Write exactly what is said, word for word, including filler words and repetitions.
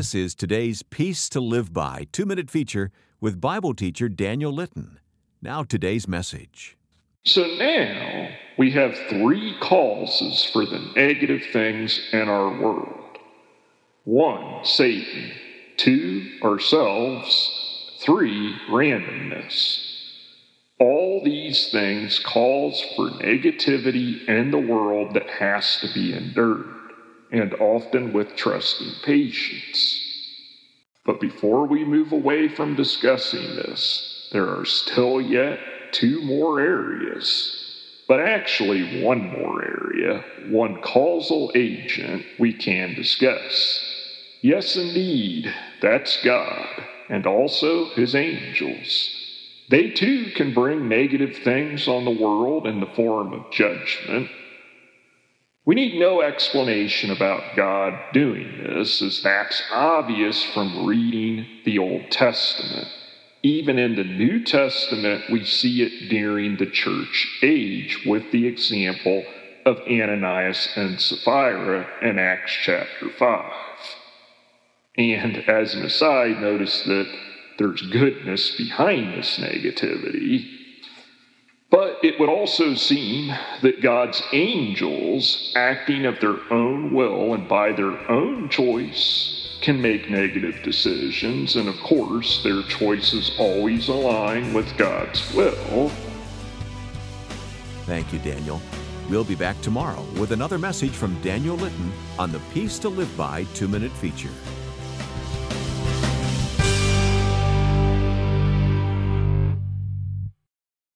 This is today's Peace to Live By two-minute feature with Bible teacher Daniel Litton. Now today's message. So now we have three causes for the negative things in our world. One, Satan. Two, ourselves. Three, randomness. All these things cause for negativity in the world that has to be endured, and often with trusting patience. But before we move away from discussing this, there are still yet two more areas, but actually one more area, one causal agent we can discuss. Yes, indeed, that's God, and also his angels. They too can bring negative things on the world in the form of judgment. We need no explanation about God doing this, as that's obvious from reading the Old Testament. Even in the New Testament, we see it during the church age with the example of Ananias and Sapphira in Acts chapter five. And as an aside, notice that there's goodness behind this negativity. But it would also seem that God's angels, acting of their own will and by their own choice, can make negative decisions, and of course, their choices always align with God's will. Thank you, Daniel. We'll be back tomorrow with another message from Daniel Litton on the Peace to Live By two-minute feature.